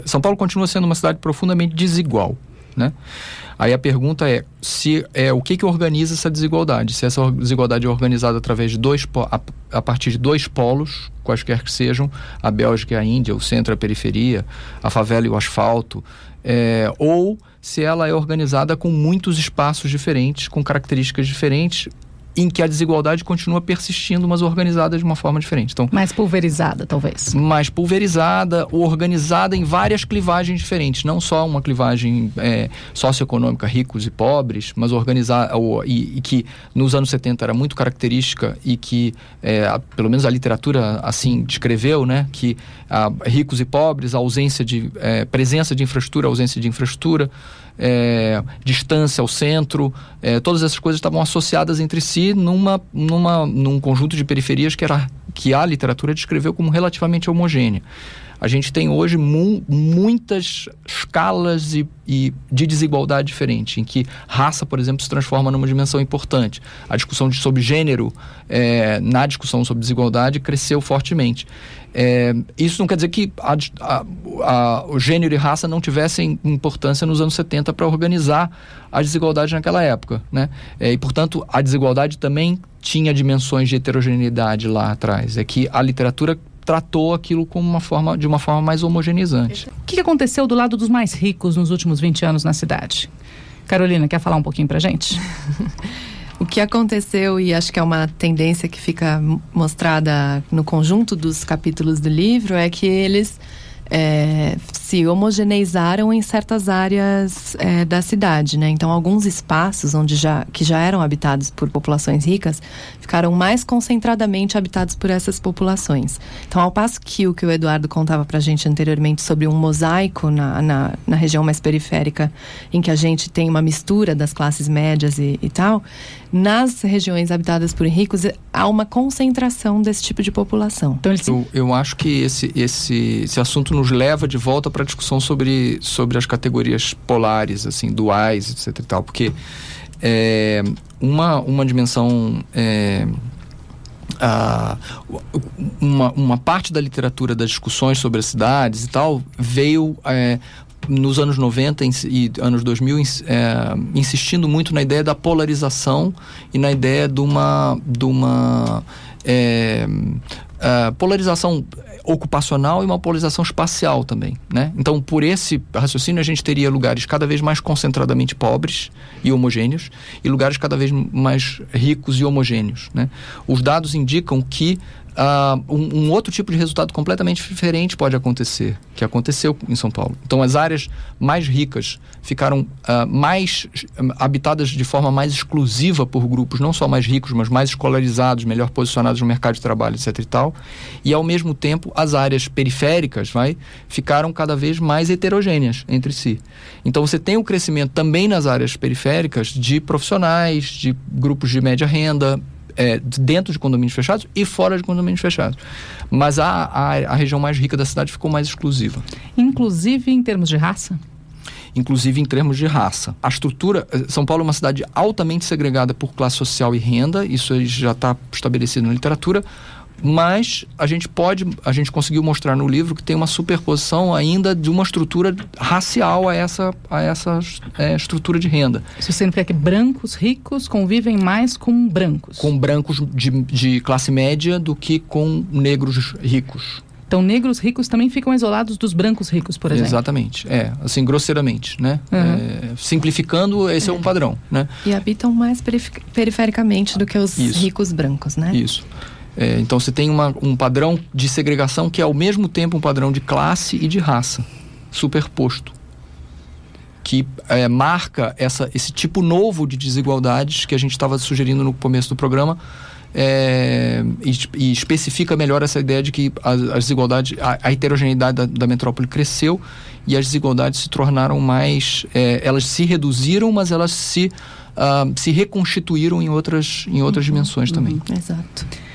São Paulo continua sendo uma cidade profundamente desigual, né? Aí a pergunta é, o que organiza essa desigualdade? Se essa desigualdade é organizada através de a partir de dois polos, quaisquer que sejam, a Bélgica e a Índia, o centro e a periferia, a favela e o asfalto, ou se ela é organizada com muitos espaços diferentes, com características diferentes, em que a desigualdade continua persistindo, mas organizada de uma forma diferente. Então, mais pulverizada, talvez. Mais pulverizada, organizada em várias clivagens diferentes. Não só uma clivagem socioeconômica, ricos e pobres, mas organizada, e que nos anos 70 era muito característica e que, pelo menos a literatura assim descreveu, né? Que ricos e pobres, presença de infraestrutura, ausência de infraestrutura, distância ao centro, todas essas coisas estavam associadas entre si num conjunto de periferias que a literatura descreveu como relativamente homogênea. A gente tem hoje muitas escalas de desigualdade diferente, em que raça, por exemplo, se transforma numa dimensão importante. A discussão sobre gênero, na discussão sobre desigualdade, cresceu fortemente. Isso não quer dizer que o gênero e raça não tivessem importância nos anos 70 para organizar a desigualdade naquela época, né? E, portanto, a desigualdade também tinha dimensões de heterogeneidade lá atrás. É que a literatura tratou aquilo de uma forma mais homogeneizante. O que aconteceu do lado dos mais ricos nos últimos 20 anos na cidade? Carolina, quer falar um pouquinho pra gente? O que aconteceu, e acho que é uma tendência que fica mostrada no conjunto dos capítulos do livro, é que eles se homogeneizaram em certas áreas da cidade, né? Então, alguns espaços que já eram habitados por populações ricas ficaram mais concentradamente habitados por essas populações. Então, ao passo que o Eduardo contava pra gente anteriormente sobre um mosaico na região mais periférica, em que a gente tem uma mistura das classes médias e tal, nas regiões habitadas por ricos há uma concentração desse tipo de população. Então, eu acho que esse assunto nos leva de volta para a discussão sobre as categorias polares, assim, duais, etc e tal, porque uma dimensão, uma parte da literatura das discussões sobre as cidades e tal veio nos anos 90 e anos 2000 insistindo muito na ideia da polarização e na ideia de uma polarização ocupacional e uma polarização espacial também, né? Então, por esse raciocínio, a gente teria lugares cada vez mais concentradamente pobres e homogêneos e lugares cada vez mais ricos e homogêneos, né? Os dados indicam que um outro tipo de resultado completamente diferente pode acontecer, que aconteceu em São Paulo. Então, as áreas mais ricas ficaram mais habitadas de forma mais exclusiva por grupos, não só mais ricos, mas mais escolarizados, melhor posicionados no mercado de trabalho, etc e tal. E, ao mesmo tempo, as áreas periféricas ficaram cada vez mais heterogêneas entre si. Então, você tem o crescimento também nas áreas periféricas de profissionais, de grupos de média renda, dentro de condomínios fechados e fora de condomínios fechados. Mas a região mais rica da cidade ficou mais exclusiva. Inclusive em termos de raça? Inclusive em termos de raça. A estrutura... São Paulo é uma cidade altamente segregada por classe social e renda, isso já está estabelecido na literatura, mas a gente conseguiu mostrar no livro que tem uma superposição ainda de uma estrutura racial a essa estrutura de renda. Isso significa que brancos ricos convivem mais com brancos? Com brancos de classe média do que com negros ricos. Então, negros ricos também ficam isolados dos brancos ricos, por exemplo? Exatamente, assim, grosseiramente, né? Uhum. Simplificando, esse é um padrão, né? E habitam mais perifericamente do que os ricos brancos, né? Isso. Então você tem um padrão de segregação que é ao mesmo tempo um padrão de classe e de raça superposto, que marca esse tipo novo de desigualdades que a gente estava sugerindo no começo do programa, e especifica melhor essa ideia de que as desigualdades, a heterogeneidade da metrópole cresceu e as desigualdades se tornaram mais, elas se reduziram, mas elas se reconstituíram em outras dimensões também. Exato.